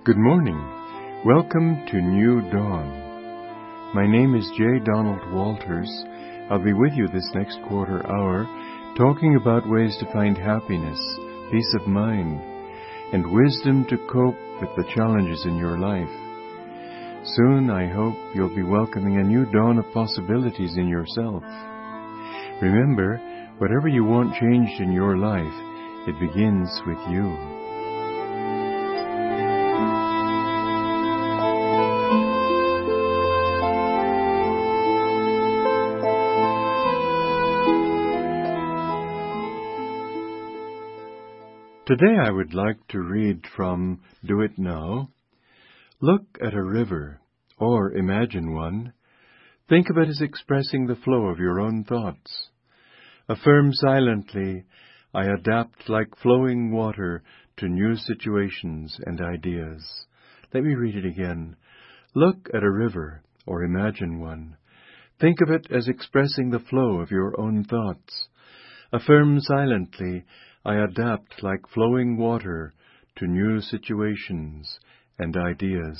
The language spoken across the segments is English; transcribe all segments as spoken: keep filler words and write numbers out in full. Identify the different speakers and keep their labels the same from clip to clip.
Speaker 1: Good morning. Welcome to New Dawn. My name is J. Donald Walters. I'll be with you this next quarter hour, talking about ways to find happiness, peace of mind, and wisdom to cope with the challenges in your life. Soon, I hope, you'll be welcoming a new dawn of possibilities in yourself. Remember, whatever you want changed in your life, it begins with you. Today I would like to read from Do It Now. Look at a river, or imagine one. Think of it as expressing the flow of your own thoughts. Affirm silently, I adapt like flowing water to new situations and ideas. Let me read it again. Look at a river, or imagine one. Think of it as expressing the flow of your own thoughts. Affirm silently, I adapt like flowing water to new situations and ideas.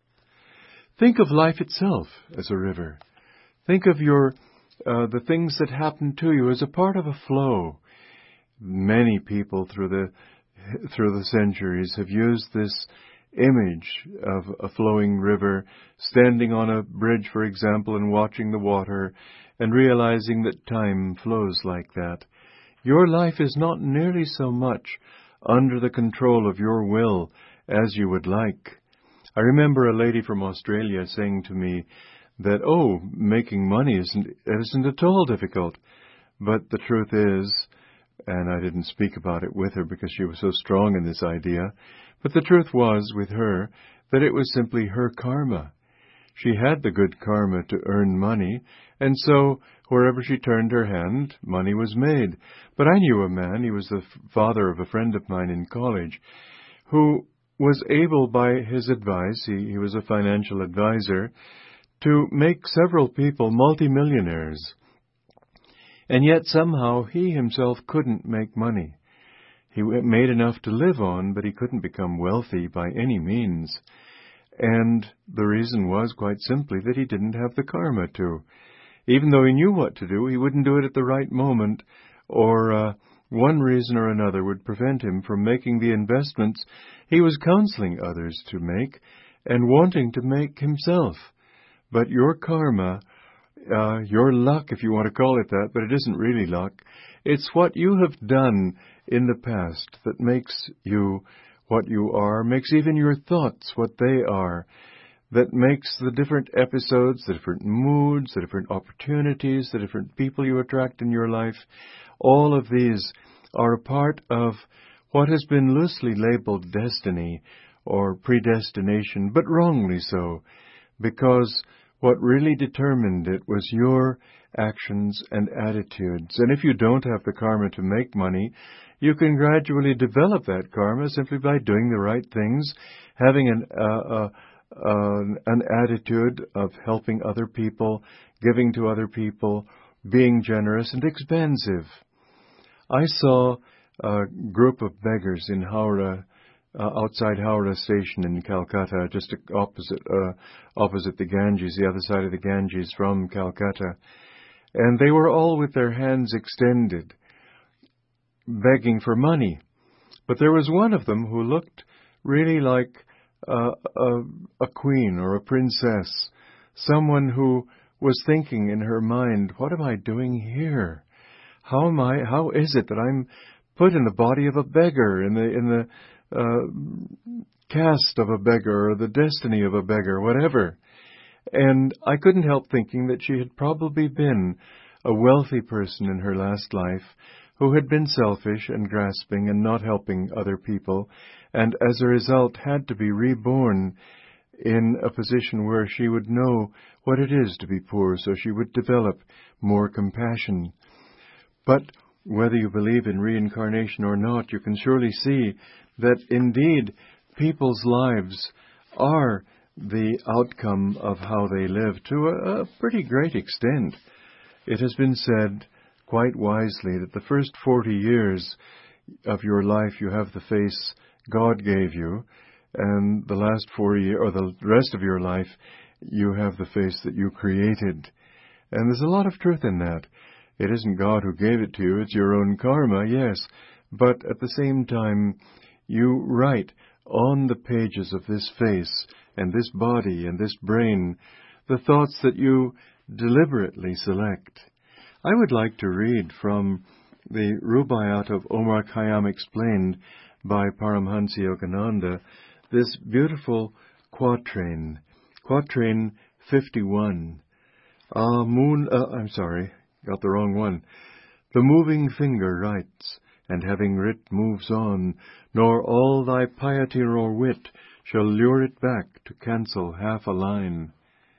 Speaker 1: Think of life itself as a river. Think of your uh, the things that happen to you as a part of a flow. Many people through the through the centuries have used this image of a flowing river, standing on a bridge, for example, and watching the water and realizing that time flows like that. Your life is not nearly so much under the control of your will as you would like. I remember a lady from Australia saying to me that, oh, making money isn't, isn't at all difficult. But the truth is, and I didn't speak about it with her because she was so strong in this idea, but the truth was with her that it was simply her karma. She had the good karma to earn money, and so wherever she turned her hand, money was made. But I knew a man, he was the father of a friend of mine in college, who was able by his advice, he, he was a financial advisor, to make several people multimillionaires. And yet somehow he himself couldn't make money. He made enough to live on, but he couldn't become wealthy by any means. And the reason was, quite simply, that he didn't have the karma to. Even though he knew what to do, he wouldn't do it at the right moment, or uh, one reason or another would prevent him from making the investments he was counseling others to make and wanting to make himself. But your karma, uh, your luck, if you want to call it that, but it isn't really luck, it's what you have done in the past that makes you what you are, makes even your thoughts what they are, that makes the different episodes, the different moods, the different opportunities, the different people you attract in your life, all of these are a part of what has been loosely labeled destiny or predestination, but wrongly so, because what really determined it was your actions and attitudes. And if you don't have the karma to make money, you can gradually develop that karma simply by doing the right things, having an uh, uh, uh, an attitude of helping other people, giving to other people, being generous and expansive. I saw a group of beggars in Howrah, uh, outside Howrah Station in Calcutta, just opposite uh, opposite the Ganges, the other side of the Ganges from Calcutta, and they were all with their hands extended, begging for money. But there was one of them who looked really like uh, a, a queen or a princess, someone who was thinking in her mind, what am I doing here? How am I, how is it that I'm put in the body of a beggar, in the, in the uh, caste of a beggar, or the destiny of a beggar, whatever? And I couldn't help thinking that she had probably been a wealthy person in her last life, who had been selfish and grasping and not helping other people, and as a result had to be reborn in a position where she would know what it is to be poor, so she would develop more compassion. But whether you believe in reincarnation or not, you can surely see that indeed people's lives are the outcome of how they live to a, a pretty great extent. It has been said quite wisely that the first forty years of your life you have the face God gave you, and the last four years, or the rest of your life, you have the face that you created. And there's a lot of truth in that. It isn't God who gave it to you, it's your own karma, yes. But at the same time, you write on the pages of this face and this body and this brain the thoughts that you deliberately select. I would like to read from the Rubaiyat of Omar Khayyam Explained by Paramhansa Yogananda, this beautiful quatrain, quatrain fifty-one. Ah, moon, uh, I'm sorry, got the wrong one. The moving finger writes, and having writ moves on, nor all thy piety nor wit shall lure it back to cancel half a line.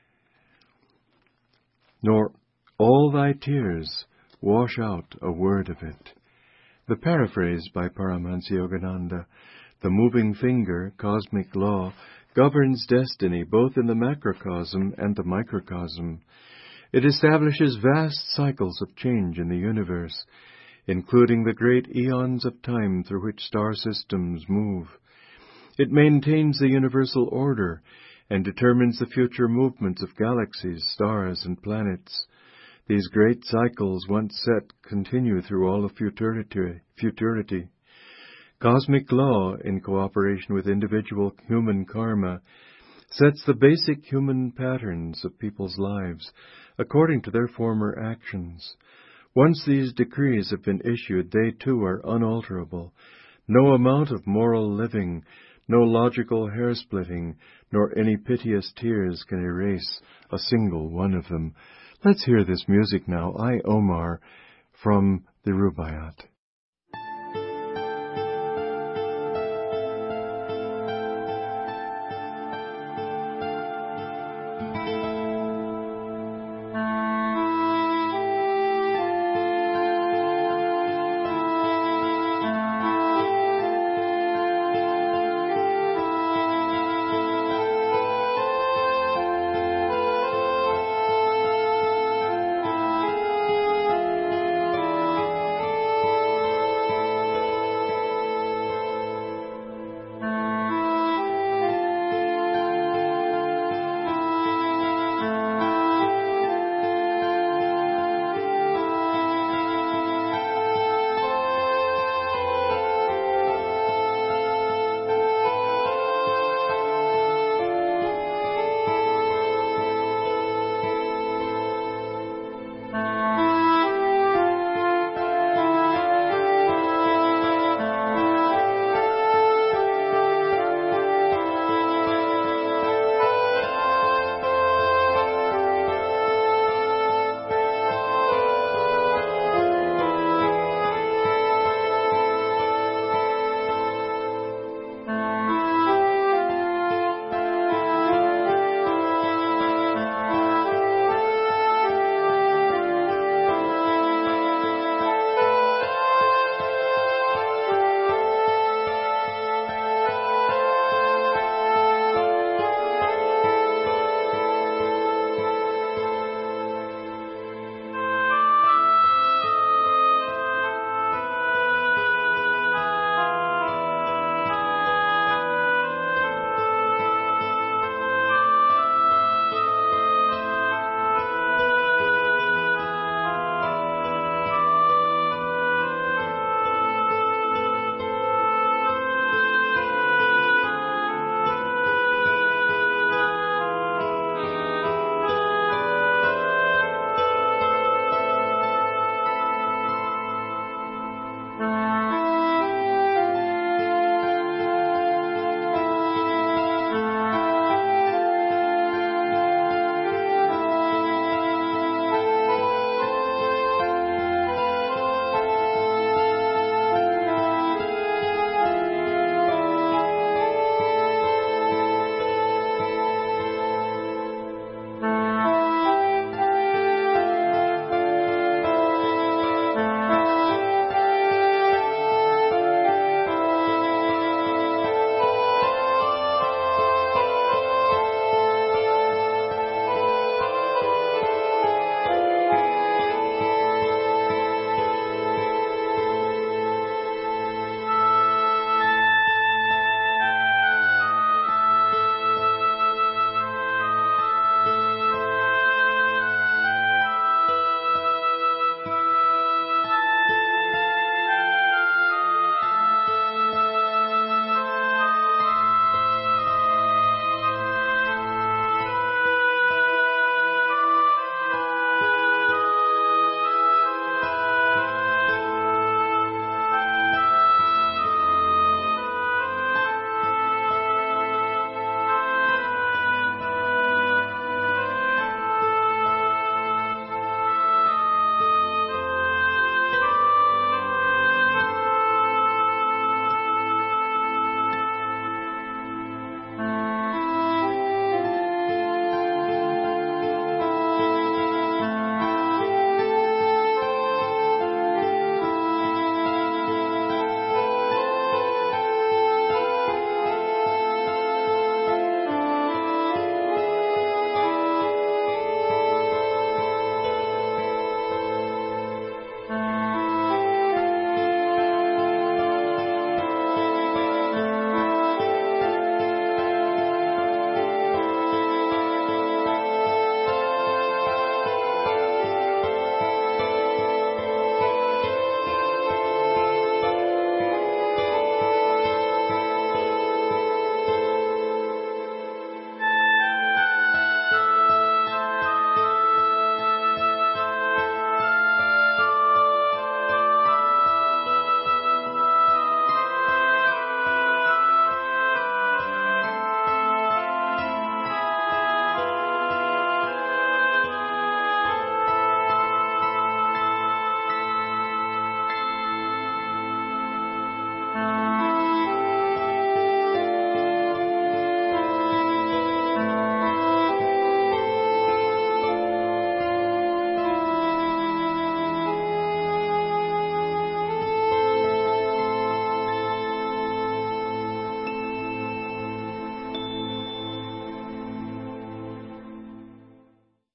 Speaker 1: Nor all thy tears wash out a word of it. The paraphrase by Paramhansa Yogananda: the moving finger, cosmic law, governs destiny both in the macrocosm and the microcosm. It establishes vast cycles of change in the universe, including the great eons of time through which star systems move. It maintains the universal order and determines the future movements of galaxies, stars, and planets. These great cycles, once set, continue through all of futurity. futurity. Cosmic law, in cooperation with individual human karma, sets the basic human patterns of people's lives according to their former actions. Once these decrees have been issued, they too are unalterable. No amount of moral living, no logical hair-splitting, nor any piteous tears can erase a single one of them. Let's hear this music now. I, Omar, from the Rubaiyat.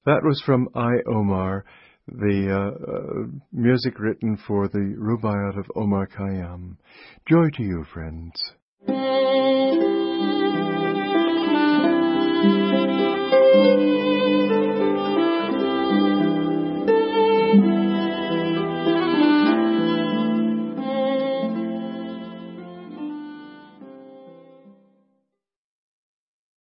Speaker 1: That was from I, Omar, the uh, uh, music written for the Rubaiyat of Omar Khayyam. Joy to you, friends.